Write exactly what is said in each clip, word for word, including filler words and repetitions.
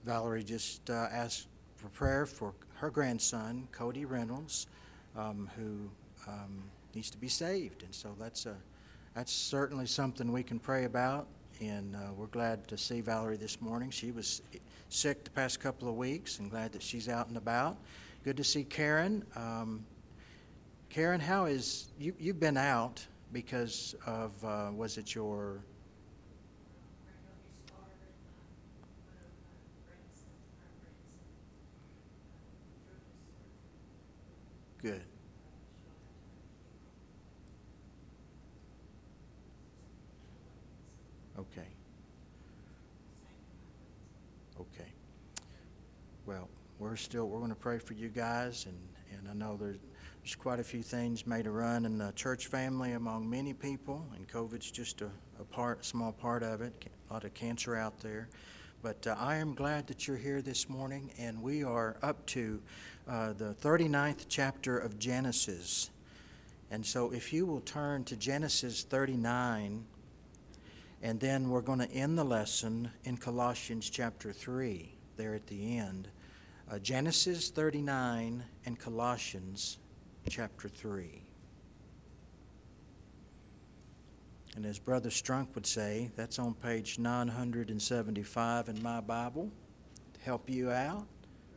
Valerie just uh, asked for prayer for her grandson, Cody Reynolds, um, who um, needs to be saved. And so that's a that's certainly something we can pray about. And uh, we're glad to see Valerie this morning. She was sick the past couple of weeks, and glad that she's out and about. Good to see Karen. Um, Karen, how is you? You've been out because of uh, was it your good? Okay. Okay. Well, we're still we're going to pray for you guys, and, and I know there's, there's quite a few things made a run in the church family among many people, and COVID's just a, a part, a small part of it. A lot of cancer out there, but uh, I am glad that you're here this morning, and we are up to uh, the thirty-ninth chapter of Genesis, and so if you will turn to Genesis thirty-nine. And then we're going to end the lesson in Colossians chapter three, there at the end. Uh, Genesis thirty-nine and Colossians chapter three. And as Brother Strunk would say, that's on page nine hundred seventy-five in my Bible. To help you out.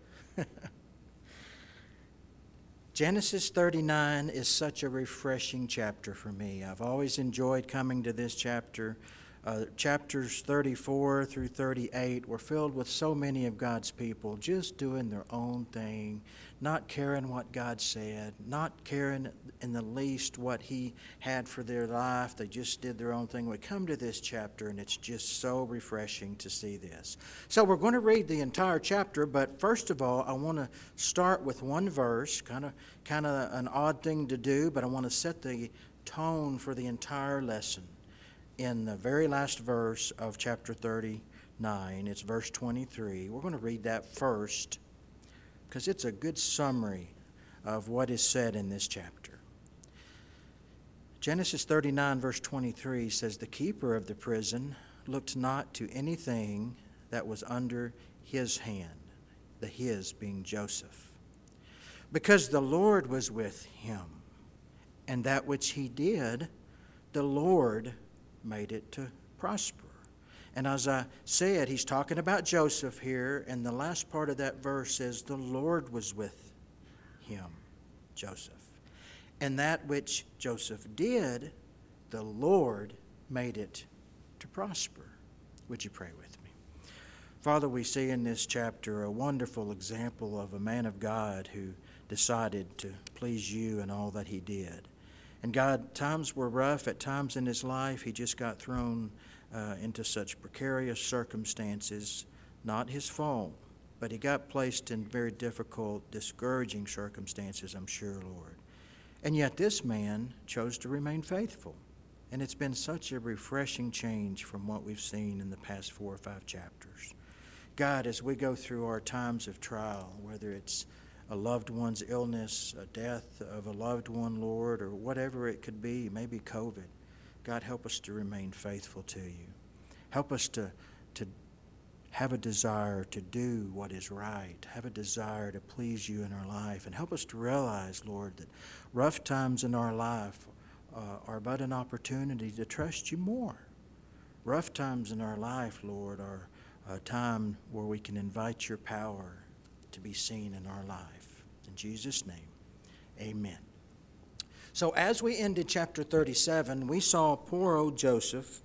Genesis thirty-nine is such a refreshing chapter for me. I've always enjoyed coming to this chapter. Uh, chapters thirty-four through thirty-eight were filled with so many of God's people just doing their own thing, not caring what God said, not caring in the least what He had for their life. They just did their own thing. We come to this chapter, and it's just so refreshing to see this. So we're going to read the entire chapter, but first of all, I want to start with one verse, kind of, kind of an odd thing to do, but I want to set the tone for the entire lesson. In the very last verse of chapter thirty-nine, it's verse twenty-three. We're going to read that first because it's a good summary of what is said in this chapter. Genesis thirty-nine, verse twenty-three says, "The keeper of the prison looked not to anything that was under his hand," the his being Joseph, "because the Lord was with him, and that which he did, the Lord made it to prosper." And as I said, he's talking about Joseph here, and the last part of that verse says, "The Lord was with him," Joseph. "And that which Joseph did, the Lord made it to prosper." Would you pray with me? Father, we see in this chapter a wonderful example of a man of God who decided to please you in all that he did. And God, times were rough. At times in his life, he just got thrown uh, into such precarious circumstances, not his fault, but he got placed in very difficult, discouraging circumstances, I'm sure, Lord. And yet this man chose to remain faithful. And it's been such a refreshing change from what we've seen in the past four or five chapters. God, as we go through our times of trial, whether it's a loved one's illness, a death of a loved one, Lord, or whatever it could be, maybe COVID. God, help us to remain faithful to you. Help us to, to have a desire to do what is right, have a desire to please you in our life, and help us to realize, Lord, that rough times in our life uh, are but an opportunity to trust you more. Rough times in our life, Lord, are a time where we can invite your power to be seen in our life. In Jesus' name, amen. So as we ended chapter thirty-seven, we saw poor old Joseph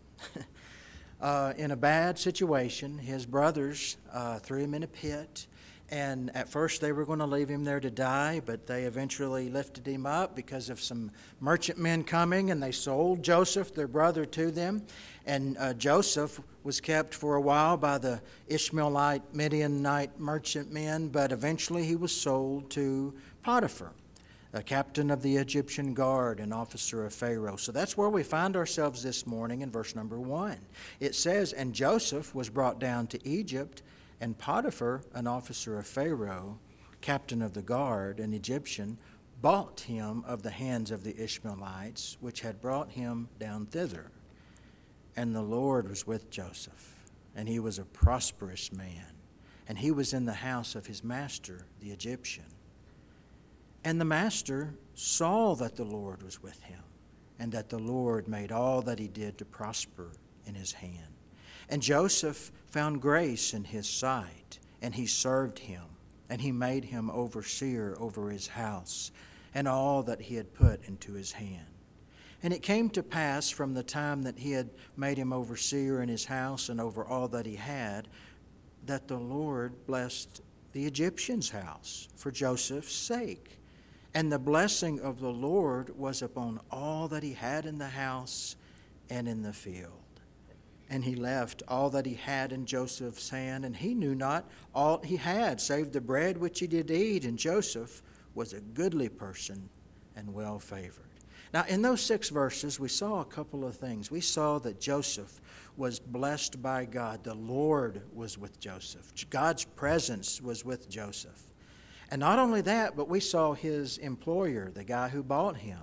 uh, in a bad situation. His brothers uh, threw him in a pit, and at first they were going to leave him there to die, but they eventually lifted him up because of some merchantmen coming, and they sold Joseph, their brother, to them. And uh, Joseph was kept for a while by the Ishmaelite, Midianite merchantmen, but eventually he was sold to Potiphar, a captain of the Egyptian guard, an officer of Pharaoh. So that's where we find ourselves this morning in verse number one. It says, "And Joseph was brought down to Egypt, and Potiphar, an officer of Pharaoh, captain of the guard, an Egyptian, bought him of the hands of the Ishmaelites, which had brought him down thither. And the Lord was with Joseph, and he was a prosperous man, and he was in the house of his master, the Egyptian. And the master saw that the Lord was with him, and that the Lord made all that he did to prosper in his hand. And Joseph found grace in his sight, and he served him, and he made him overseer over his house, and all that he had put into his hand. And it came to pass from the time that he had made him overseer in his house and over all that he had, that the Lord blessed the Egyptian's house for Joseph's sake. And the blessing of the Lord was upon all that he had in the house and in the field. And he left all that he had in Joseph's hand, and he knew not all he had, save the bread which he did eat. And Joseph was a goodly person and well favored. Now, in those six verses, we saw a couple of things. We saw that Joseph was blessed by God. The Lord was with Joseph. God's presence was with Joseph. And not only that, but we saw his employer, the guy who bought him,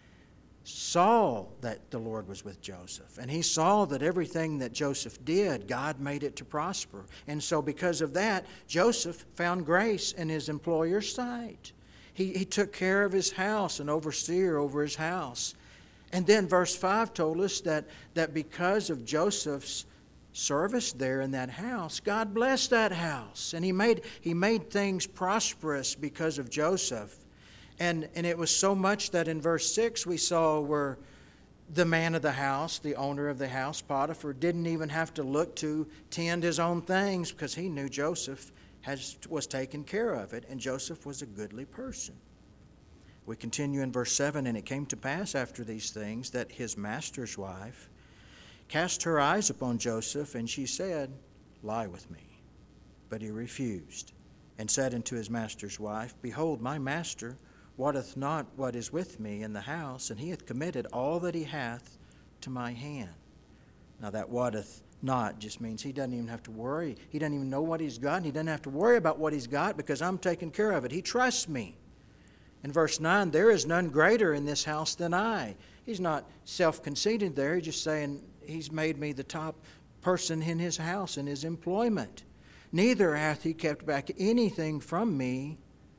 saw that the Lord was with Joseph. And he saw that everything that Joseph did, God made it to prosper. And so because of that, Joseph found grace in his employer's sight. He, he took care of his house, an overseer over his house. And then verse five told us that, that because of Joseph's service there in that house, God blessed that house. And he made, he made things prosperous because of Joseph. And, and it was so much that in verse six we saw where the man of the house, the owner of the house, Potiphar, didn't even have to look to tend his own things because he knew Joseph has, was taking care of it, and Joseph was a goodly person. We continue in verse seven, and it came to pass after these things that his master's wife cast her eyes upon Joseph, and she said, Lie with me. But he refused, and said unto his master's wife, Behold, my master wotteth not what is with me in the house, and he hath committed all that he hath to my hand. Now that wotteth not just means he doesn't even have to worry. He doesn't even know what he's got, and he doesn't have to worry about what he's got because I'm taking care of it. He trusts me. In verse nine, there is none greater in this house than I. He's not self-conceited there. He's just saying he's made me the top person in his house, in his employment. Neither hath he kept back anything from me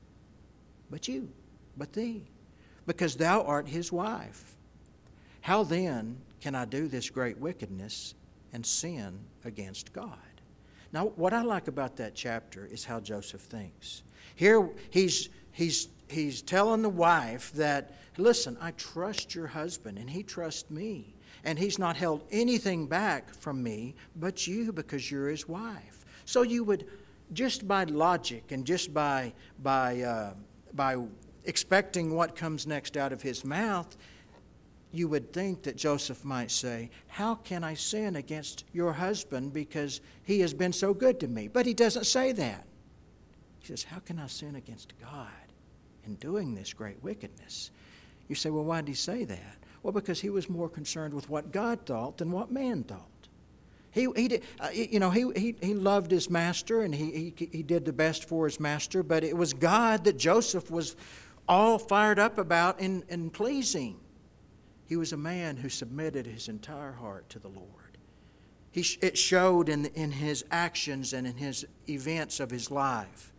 but you, but thee, because thou art his wife. How then can I do this great wickedness and sin against God? Now, what I like about that chapter is how Joseph thinks. Here he's he's he's telling the wife that, listen, I trust your husband and he trusts me. And he's not held anything back from me but you because you're his wife. So you would, just by logic and just by by uh, by expecting what comes next out of his mouth, you would think that Joseph might say, how can I sin against your husband because he has been so good to me? But he doesn't say that. He says, how can I sin against God in doing this great wickedness? You say, well, why did he say that? Well, because he was more concerned with what God thought than what man thought. He, he did, uh, you know, he, he, he loved his master and he, he, he did the best for his master, but it was God that Joseph was all fired up about and, and pleasing. He was a man who submitted his entire heart to the Lord. He, it showed in, in his actions and in his events of his life.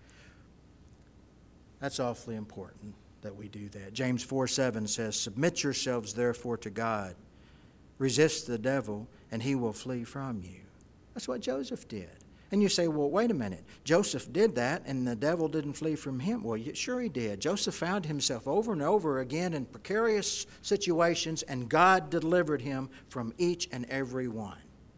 That's awfully important that we do that. James four seven says, Submit yourselves therefore to God. Resist the devil, and he will flee from you. That's what Joseph did. And you say, well, wait a minute. Joseph did that, and the devil didn't flee from him. Well, sure he did. Joseph found himself over and over again in precarious situations, and God delivered him from each and every one.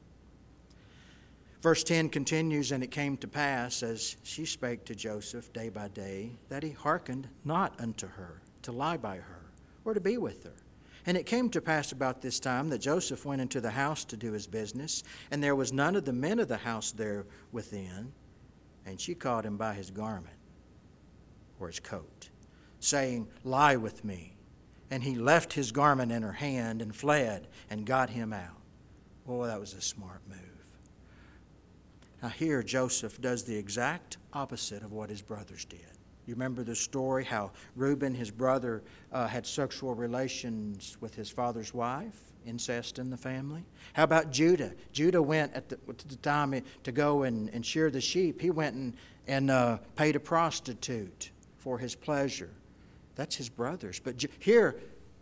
Verse ten continues, And it came to pass, as she spake to Joseph day by day, that he hearkened not unto her, to lie by her, or to be with her. And it came to pass about this time that Joseph went into the house to do his business, and there was none of the men of the house there within. And she caught him by his garment, or his coat, saying, Lie with me. And he left his garment in her hand and fled and got him out. Oh, that was a smart move. Now here Joseph does the exact opposite of what his brothers did. You remember the story how Reuben, his brother, uh, had sexual relations with his father's wife incest in the family? How about Judah? Judah went at the, at the time to go and, and shear the sheep. He went and, and uh, paid a prostitute for his pleasure. That's his brothers. But J- here,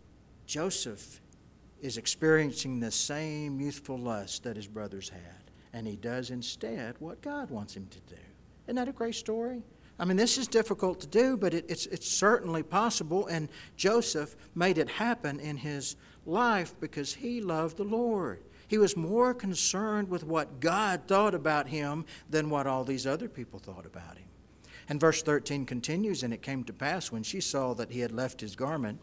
Joseph is experiencing the same youthful lust that his brothers had. And he does instead what God wants him to do. Isn't that a great story? I mean, this is difficult to do, but it, it's, it's certainly possible. And Joseph made it happen in his life because he loved the Lord. He was more concerned with what God thought about him than what all these other people thought about him. And verse thirteen continues, and it came to pass when she saw that he had left his garment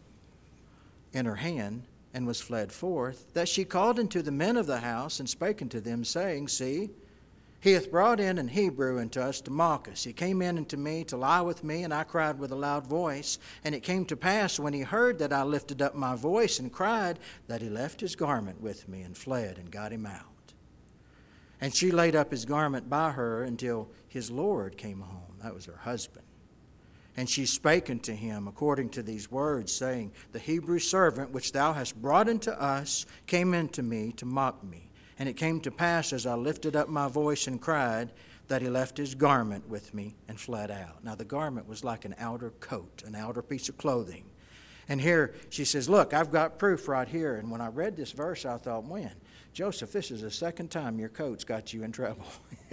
in her hand and was fled forth, that she called unto the men of the house and spake unto them, saying, See, he hath brought in an Hebrew unto us to mock us. He came in unto me to lie with me, and I cried with a loud voice. And it came to pass, when he heard that I lifted up my voice and cried, that he left his garment with me and fled and got him out. And she laid up his garment by her until his Lord came home. That was her husband. And she spake unto him according to these words, saying, The Hebrew servant which thou hast brought unto us came in to me to mock me. And it came to pass, as I lifted up my voice and cried, that he left his garment with me and fled out. Now the garment was like an outer coat, an outer piece of clothing. And here she says, look, I've got proof right here. And when I read this verse, I thought, when? Joseph, this is the second time your coat's got you in trouble.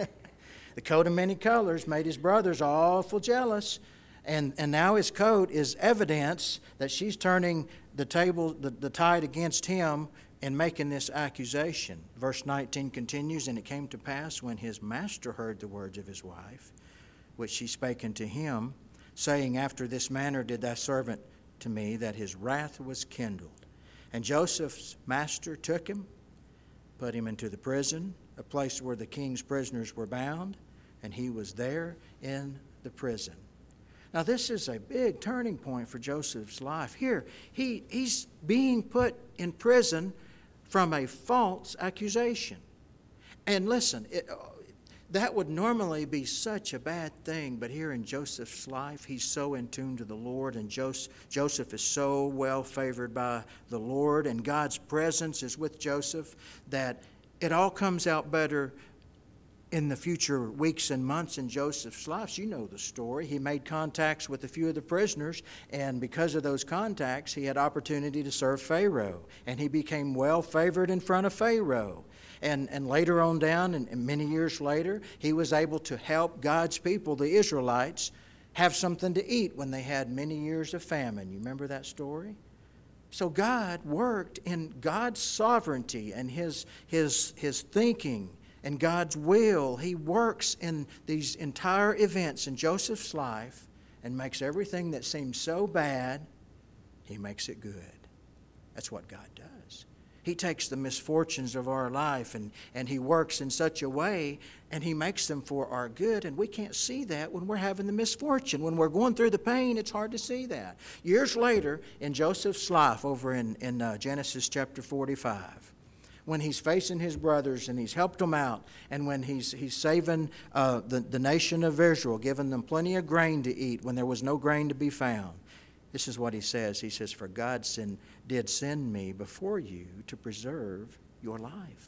The coat of many colors made his brothers awful jealous. And, and now his coat is evidence that she's turning the table, the, the tide against him in making this accusation. Verse nineteen continues, and it came to pass when his master heard the words of his wife, which she spake unto him, saying, After this manner did thy servant to me, that his wrath was kindled. And Joseph's master took him, put him into the prison, a place where the king's prisoners were bound, and he was there in the prison. Now, this is a big turning point for Joseph's life. Here, he, he's being put in prison from a false accusation. And listen, it, that would normally be such a bad thing, but here in Joseph's life, he's so in tune to the Lord, and Joseph, Joseph is so well favored by the Lord, and God's presence is with Joseph, that it all comes out better in the future weeks and months in Joseph's life. You know the story. He made contacts with a few of the prisoners, and because of those contacts, he had opportunity to serve Pharaoh, and he became well favored in front of Pharaoh. And, and later on down, and, and many years later, he was able to help God's people, the Israelites, have something to eat when they had many years of famine. You remember that story? So God worked in God's sovereignty and his, his, his thinking and God's will. He works in these entire events in Joseph's life and makes everything that seems so bad, he makes it good. That's what God does. He takes the misfortunes of our life and, and he works in such a way, and he makes them for our good, and we can't see that when we're having the misfortune. When we're going through the pain, it's hard to see that. Years later, in Joseph's life, over in, in uh, Genesis chapter forty-five, when he's facing his brothers and he's helped them out, and when he's he's saving uh, the, the nation of Israel, giving them plenty of grain to eat when there was no grain to be found, this is what he says. He says, For God send, did send me before you to preserve your life.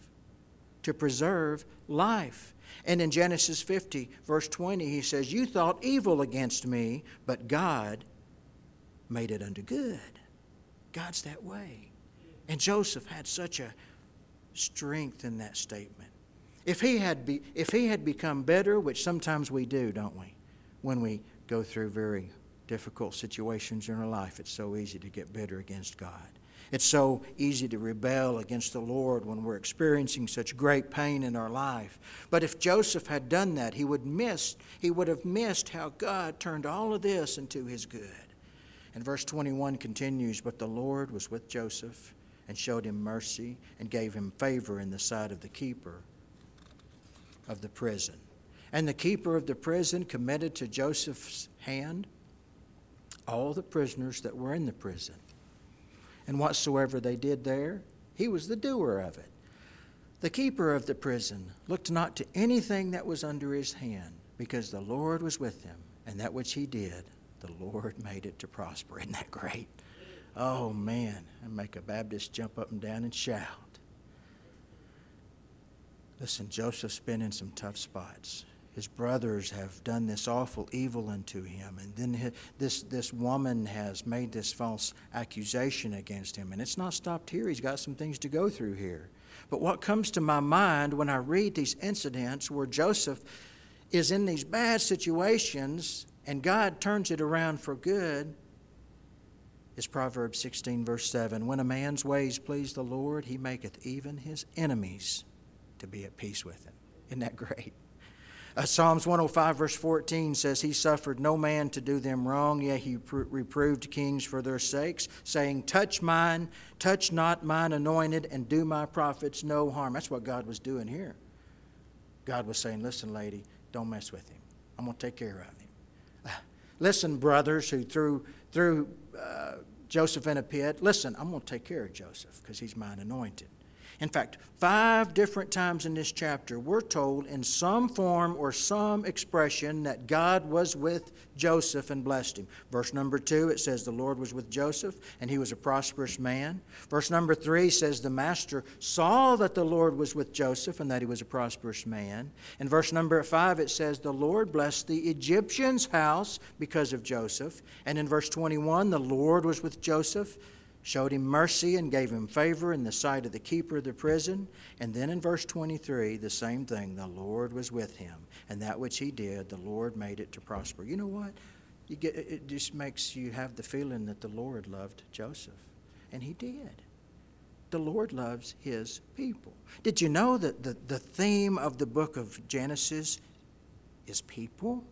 To preserve life. And in Genesis fifty, verse twenty, he says, You thought evil against me, but God made it unto good. God's that way. And Joseph had such a strength in that statement. If he had be, if he had become bitter, which sometimes we do, don't we? When we go through very difficult situations in our life, it's so easy to get bitter against God. It's so easy to rebel against the Lord when we're experiencing such great pain in our life. But if Joseph had done that, he would miss, he would have missed how God turned all of this into his good. And verse twenty-one continues, But the Lord was with Joseph and showed him mercy and gave him favor in the sight of the keeper of the prison. And the keeper of the prison committed to Joseph's hand all the prisoners that were in the prison. And whatsoever they did there, he was the doer of it. The keeper of the prison looked not to anything that was under his hand, because the Lord was with him, and that which he did, the Lord made it to prosper. Isn't that great? Oh, man, and make a Baptist jump up and down and shout. Listen, Joseph's been in some tough spots. His brothers have done this awful evil unto him. And then his, this, this woman has made this false accusation against him. And it's not stopped here. He's got some things to go through here. But what comes to my mind when I read these incidents where Joseph is in these bad situations and God turns it around for good is Proverbs sixteen, verse seven. When a man's ways please the Lord, he maketh even his enemies to be at peace with him. Isn't that great? Uh, Psalms one oh five, verse fourteen says, He suffered no man to do them wrong, yet he pr- reproved kings for their sakes, saying, Touch mine, touch not mine anointed, and do my prophets no harm. That's what God was doing here. God was saying, listen, lady, don't mess with him. I'm going to take care of him. Uh, listen, brothers who threw, threw uh, Joseph in a pit, listen, I'm going to take care of Joseph because he's mine anointed. In fact, five different times in this chapter, we're told in some form or some expression that God was with Joseph and blessed him. Verse number two, it says the Lord was with Joseph and he was a prosperous man. Verse number three says the master saw that the Lord was with Joseph and that he was a prosperous man. In verse number five, it says the Lord blessed the Egyptian's house because of Joseph. And in verse twenty-one, the Lord was with Joseph, showed him mercy and gave him favor in the sight of the keeper of the prison. And then in verse twenty-three, the same thing. The Lord was with him. And that which he did, the Lord made it to prosper. You know what? You get, it just makes you have the feeling that the Lord loved Joseph. And he did. The Lord loves his people. Did you know that the, the theme of the book of Genesis is people?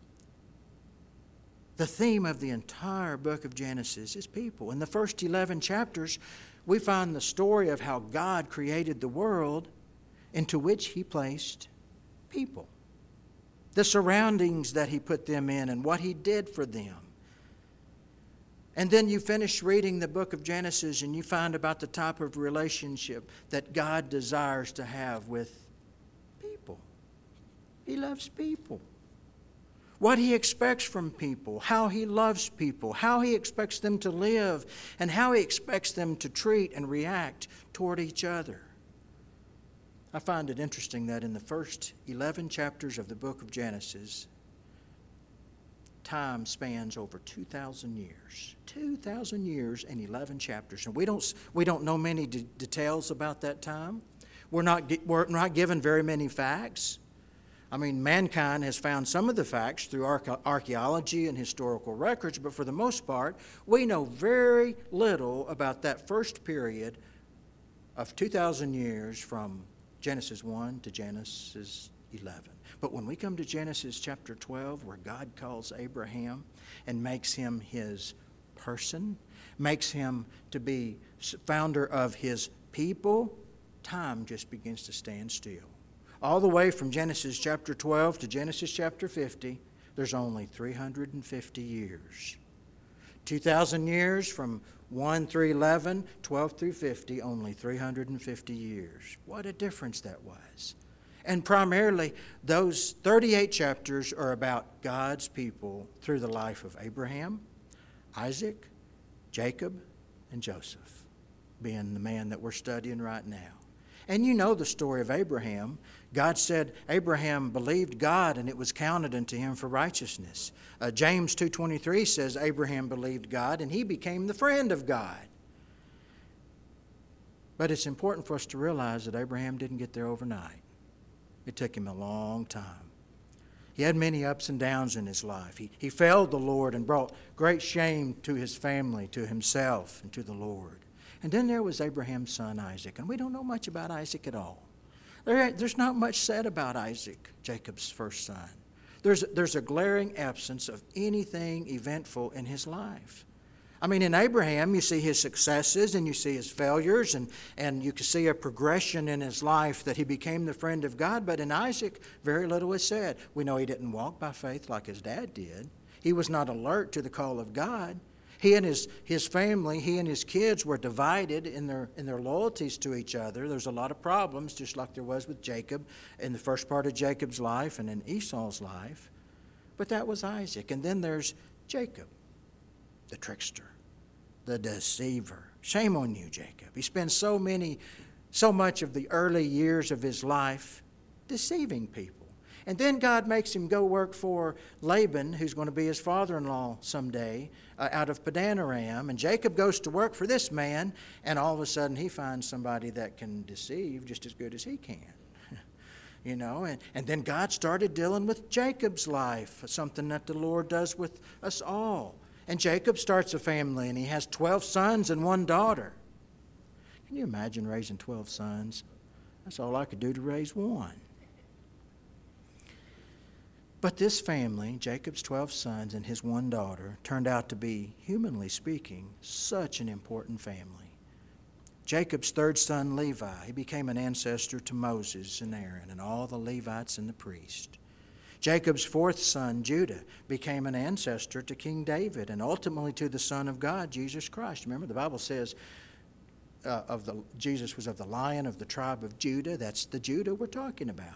The theme of the entire book of Genesis is people. In the first eleven chapters, we find the story of how God created the world into which he placed people. The surroundings that he put them in and what he did for them. And then you finish reading the book of Genesis and you find about the type of relationship that God desires to have with people. He loves people. What he expects from people, how he loves people, how he expects them to live, and how he expects them to treat and react toward each other. I find it interesting that in the first eleven chapters of the book of Genesis, time spans over two thousand years. two thousand years and eleven chapters. And we don't, we don't know many de- details about that time. We're not, we're not given very many facts. I mean, mankind has found some of the facts through archaeology and historical records, but for the most part, we know very little about that first period of two thousand years from Genesis one to Genesis eleven. But when we come to Genesis chapter twelve, where God calls Abraham and makes him his person, makes him to be founder of his people, time just begins to stand still. All the way from Genesis chapter twelve to Genesis chapter fifty, there's only three hundred fifty years. two thousand years from one through eleven, twelve through fifty, only three hundred fifty years. What a difference that was. And primarily, those thirty-eight chapters are about God's people through the life of Abraham, Isaac, Jacob, and Joseph, being the man that we're studying right now. And you know the story of Abraham. God said Abraham believed God and it was counted unto him for righteousness. Uh, James two twenty-three says Abraham believed God and he became the friend of God. But it's important for us to realize that Abraham didn't get there overnight. It took him a long time. He had many ups and downs in his life. He, he failed the Lord and brought great shame to his family, to himself, and to the Lord. And then there was Abraham's son Isaac. And we don't know much about Isaac at all. There, there's not much said about Isaac, Jacob's first son. There's, there's a glaring absence of anything eventful in his life. I mean, in Abraham, you see his successes and you see his failures, and, and you can see a progression in his life that he became the friend of God. But in Isaac, very little is said. We know he didn't walk by faith like his dad did. He was not alert to the call of God. He and his, his family, he and his kids were divided in their, in their loyalties to each other. There's a lot of problems, just like there was with Jacob in the first part of Jacob's life and in Esau's life. But that was Isaac. And then there's Jacob, the trickster. the deceiver. Shame on you, Jacob. He spends so many, so much of the early years of his life deceiving people. And then God makes him go work for Laban, who's going to be his father-in-law someday, uh, out of Padan Aram. And Jacob goes to work for this man, and all of a sudden he finds somebody that can deceive just as good as he can. You know, and, and then God started dealing with Jacob's life, something that the Lord does with us all. And Jacob starts a family, and he has twelve sons and one daughter. Can you imagine raising twelve sons? That's all I could do to raise one. But this family, Jacob's twelve sons and his one daughter, turned out to be, humanly speaking, such an important family. Jacob's third son, Levi, he became an ancestor to Moses and Aaron and all the Levites and the priests. Jacob's fourth son, Judah, became an ancestor to King David and ultimately to the Son of God, Jesus Christ. Remember, the Bible says uh, of the Jesus was of the Lion of the tribe of Judah. That's the Judah we're talking about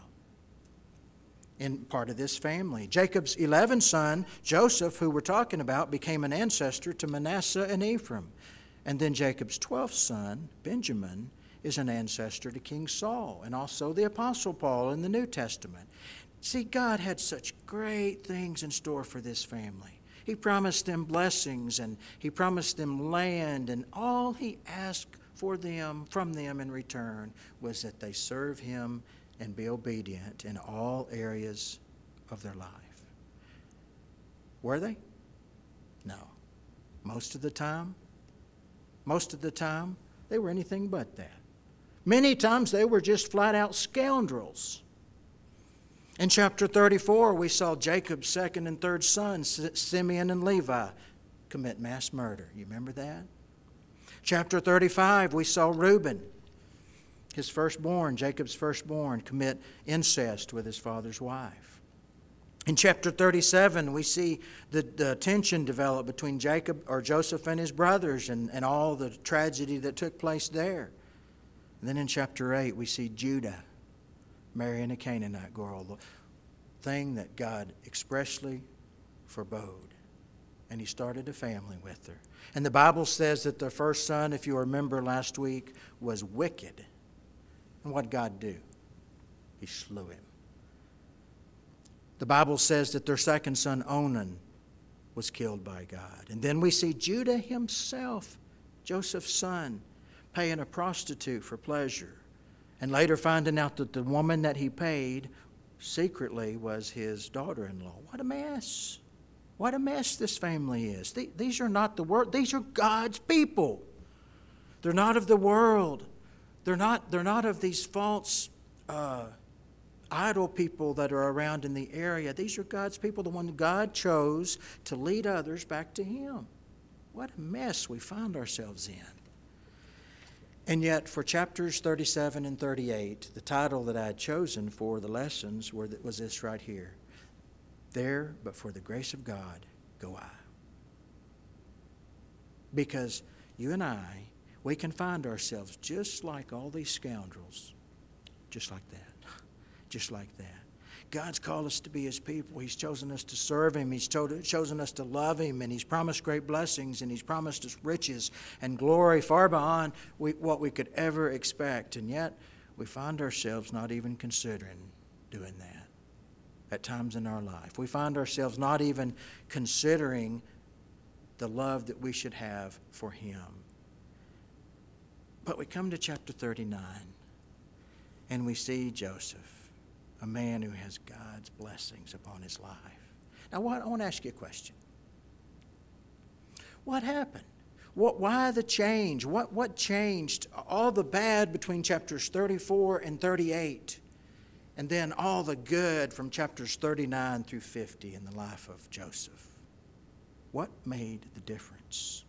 in part of this family. Jacob's eleventh son, Joseph, who we're talking about, became an ancestor to Manasseh and Ephraim. And then Jacob's twelfth son, Benjamin, is an ancestor to King Saul and also the Apostle Paul in the New Testament. See, God had such great things in store for this family. He promised them blessings and He promised them land, and all He asked for them, from them in return, was that they serve Him and be obedient in all areas of their life. Were they? No. Most of the time, most of the time, they were anything but that. Many times they were just flat out scoundrels. In chapter thirty-four, we saw Jacob's second and third sons, Simeon and Levi, commit mass murder. You remember that? Chapter thirty-five, we saw Reuben, his firstborn, Jacob's firstborn, commit incest with his father's wife. In chapter thirty-seven, we see the, the tension develop between Jacob or Joseph and his brothers and, and all the tragedy that took place there. And then in chapter eight, we see Judah marrying a Canaanite girl, the thing that God expressly forbade. And he started a family with her. And the Bible says that the first son, if you remember last week, was wicked. And what did God do? He slew him. The Bible says that their second son, Onan, was killed by God. And then we see Judah himself, Joseph's son, paying a prostitute for pleasure. And later finding out that the woman that he paid secretly was his daughter-in-law. What a mess. What a mess this family is. These are not the world. These are God's people. They're not of the world. They're not, they're not of these false uh, idol people that are around in the area. These are God's people, the one God chose to lead others back to Him. What a mess we find ourselves in. And yet, for chapters thirty-seven and thirty-eight, the title that I had chosen for the lessons was this right here. There, but for the grace of God, go I. Because you and I, we can find ourselves just like all these scoundrels. Just like that. Just like that. God's called us to be His people. He's chosen us to serve Him. He's chosen us to love Him. And He's promised great blessings. And He's promised us riches and glory far beyond we, what we could ever expect. And yet, we find ourselves not even considering doing that at times in our life. We find ourselves not even considering the love that we should have for Him. But we come to chapter thirty-nine, and we see Joseph, a man who has God's blessings upon his life. Now, what, I want to ask you a question. What happened? What, why the change? What, what changed? All the bad between chapters thirty-four and thirty-eight, and then all the good from chapters thirty-nine through fifty in the life of Joseph. What made the difference?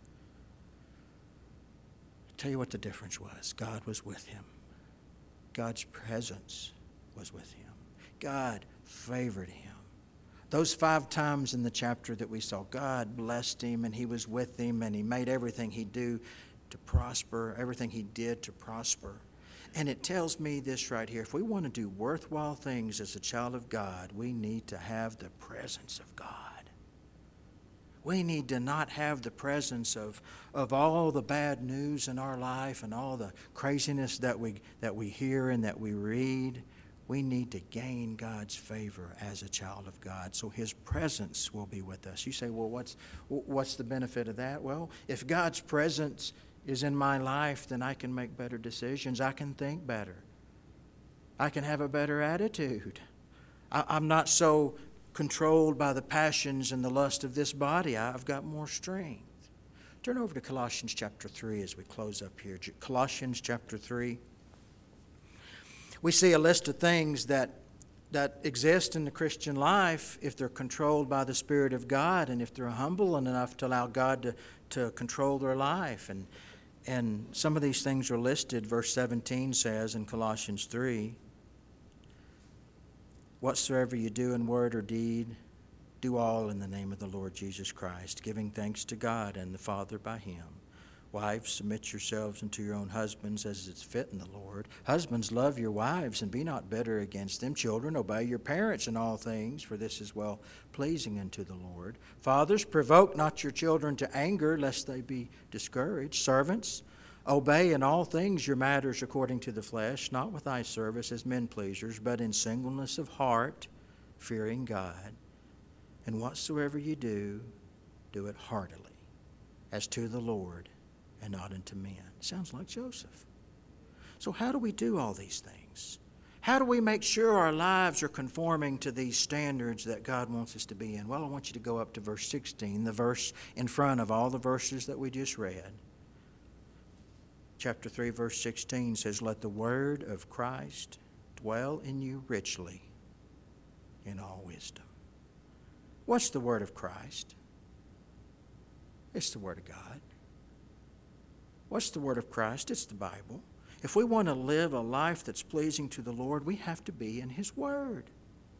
I'll tell you what the difference was. God was with him. God's presence was with him. God favored him. Those five times in the chapter that we saw, God blessed him and He was with him and He made everything he do to prosper, everything he did to prosper. And it tells me this right here. If we want to do worthwhile things as a child of God, we need to have the presence of God. We need to not have the presence of, of all the bad news in our life and all the craziness that we, that we hear and that we read. We need to gain God's favor as a child of God, so His presence will be with us. You say, well, what's, what's the benefit of that? Well, if God's presence is in my life, then I can make better decisions. I can think better. I can have a better attitude. I, I'm not so controlled by the passions and the lust of this body. I've got more strength. Turn over to Colossians chapter three as we close up here. Colossians chapter three. We see a list of things that that exist in the Christian life if they're controlled by the Spirit of God and if they're humble enough to allow God to, to control their life. And, and some of these things are listed. Verse seventeen says in Colossians three, whatsoever you do in word or deed, do all in the name of the Lord Jesus Christ, giving thanks to God and the Father by Him. Wives, submit yourselves unto your own husbands as is fit in the Lord. Husbands, love your wives and be not bitter against them. Children, obey your parents in all things, for this is well pleasing unto the Lord. Fathers, provoke not your children to anger, lest they be discouraged. Servants, obey in all things your masters according to the flesh, not with eye service as men pleasers, but in singleness of heart, fearing God. And whatsoever you do, do it heartily, as to the Lord, and not unto men. Sounds like Joseph. So how do we do all these things? How do we make sure our lives are conforming to these standards that God wants us to be in? Well, I want you to go up to verse sixteen, the verse in front of all the verses that we just read. Chapter three, verse sixteen says, let the word of Christ dwell in you richly in all wisdom. What's the word of Christ? It's the word of God. What's the word of Christ? It's the Bible. If we want to live a life that's pleasing to the Lord, we have to be in His word.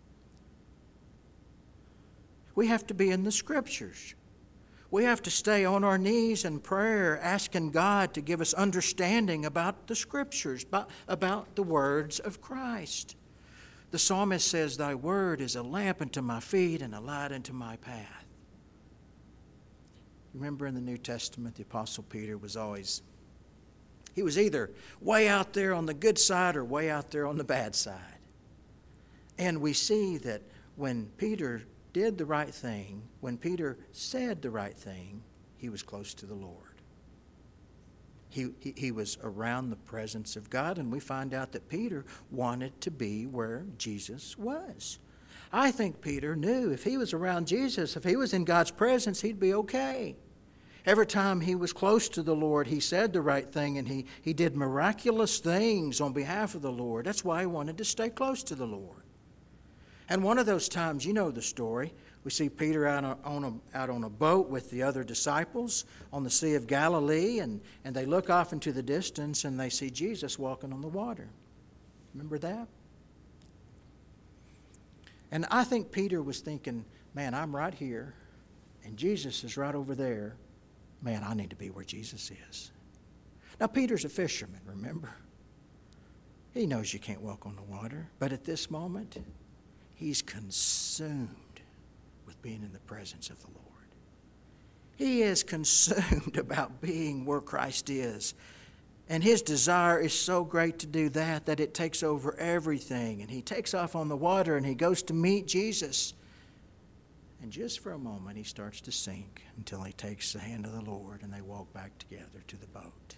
We have to be in the Scriptures. We have to stay on our knees in prayer, asking God to give us understanding about the Scriptures, about, about the words of Christ. The psalmist says, thy word is a lamp unto my feet and a light unto my path. Remember in the New Testament, the Apostle Peter was always, he was either way out there on the good side or way out there on the bad side. And we see that when Peter did the right thing, when Peter said the right thing, he was close to the Lord. He, he, he was around the presence of God, and we find out that Peter wanted to be where Jesus was. I think Peter knew if he was around Jesus, if he was in God's presence, he'd be okay. Every time he was close to the Lord, he said the right thing, and he, he did miraculous things on behalf of the Lord. That's why he wanted to stay close to the Lord. And one of those times, you know the story, we see Peter out on a, out on a boat with the other disciples on the Sea of Galilee, and, and they look off into the distance, and they see Jesus walking on the water. Remember that? And I think Peter was thinking, man, I'm right here, and Jesus is right over there. Man, I need to be where Jesus is. Now, Peter's a fisherman, remember? He knows you can't walk on the water, but at this moment, he's consumed with being in the presence of the Lord. He is consumed about being where Christ is. And his desire is so great to do that, that it takes over everything. And he takes off on the water and he goes to meet Jesus. And just for a moment, he starts to sink until he takes the hand of the Lord and they walk back together to the boat.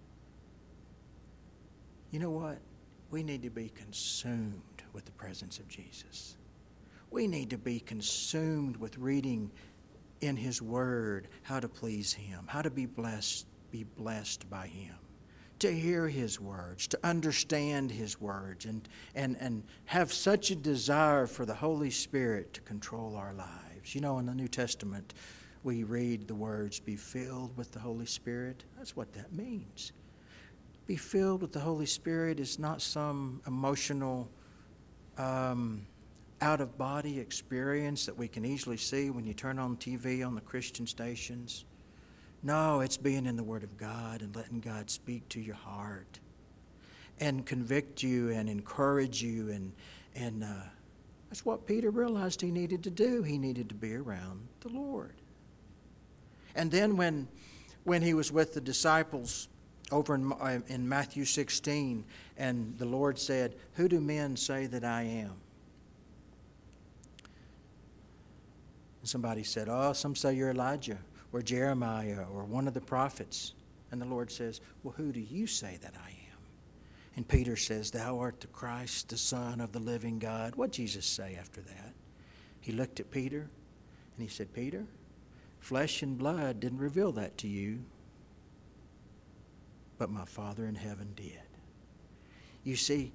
You know what? We need to be consumed with the presence of Jesus. We need to be consumed with reading in his word how to please him, how to be blessed, be blessed by him, to hear his words, to understand his words, and, and, and have such a desire for the Holy Spirit to control our lives. You know, in the New Testament, we read the words, be filled with the Holy Spirit. That's what that means. Be filled with the Holy Spirit is not some emotional, um, out-of-body experience that we can easily see when you turn on T V on the Christian stations. No, it's being in the Word of God and letting God speak to your heart and convict you and encourage you. And, and uh, that's what Peter realized he needed to do. He needed to be around the Lord. And then when, when he was with the disciples over in, in Matthew sixteen, and the Lord said, "Who do men say that I am?" And somebody said, "Oh, some say you're Elijah or Jeremiah or one of the prophets." And the Lord says, "Well, who do you say that I am?" And Peter says, "Thou art the Christ, the Son of the living God." What did Jesus say after that? He looked at Peter and he said, "Peter, flesh and blood didn't reveal that to you, but my Father in heaven did." You see,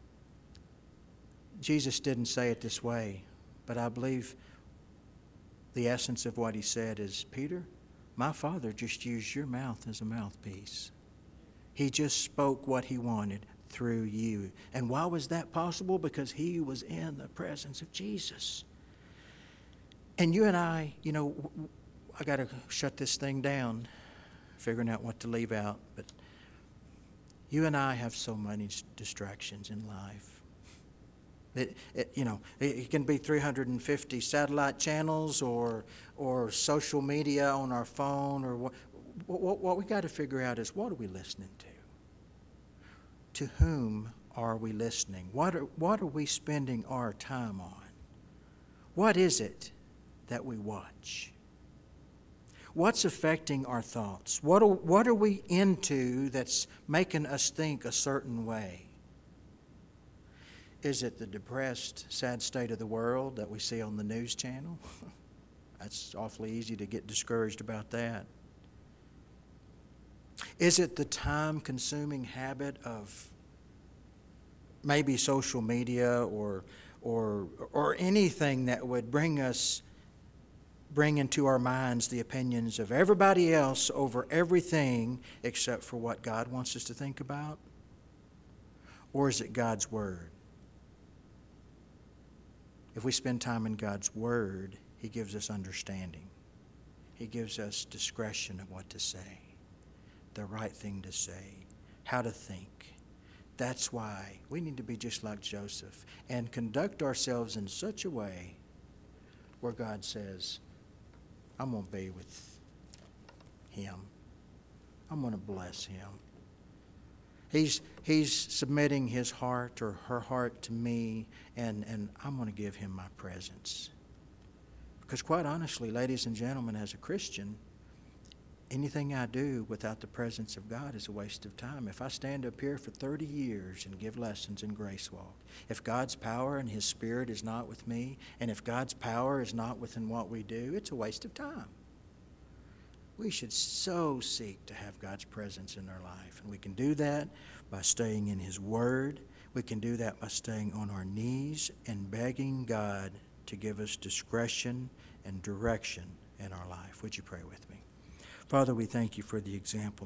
Jesus didn't say it this way, but I believe the essence of what he said is, "Peter, my Father just used your mouth as a mouthpiece. He just spoke what he wanted through you." And why was that possible? Because he was in the presence of Jesus. And you and I, you know, I got to shut this thing down, figuring out what to leave out. But you and I have so many distractions in life. It, it, you know, it, it can be three hundred fifty satellite channels or or social media on our phone, or what. What, what we got to figure out is, what are we listening to? To whom are we listening? What are, what are we spending our time on? What is it that we watch? What's affecting our thoughts? What are, what are we into that's making us think a certain way? Is it the depressed, sad state of the world that we see on the news channel? That's awfully easy to get discouraged about that. Is it the time-consuming habit of maybe social media or or or anything that would bring us bring into our minds the opinions of everybody else over everything except for what God wants us to think about? Or is it God's Word? If we spend time in God's Word, He gives us understanding. He gives us discretion of what to say, the right thing to say, how to think. That's why we need to be just like Joseph and conduct ourselves in such a way where God says, "I'm going to be with him. I'm going to bless him. He's, he's submitting his heart or her heart to me, and, and I'm going to give him my presence." Because quite honestly, ladies and gentlemen, as a Christian, anything I do without the presence of God is a waste of time. If I stand up here for thirty years and give lessons in Grace Walk, if God's power and His Spirit is not with me, and if God's power is not within what we do, it's a waste of time. We should so seek to have God's presence in our life. And we can do that by staying in His Word. We can do that by staying on our knees and begging God to give us discretion and direction in our life. Would you pray with me? Father, we thank you for the example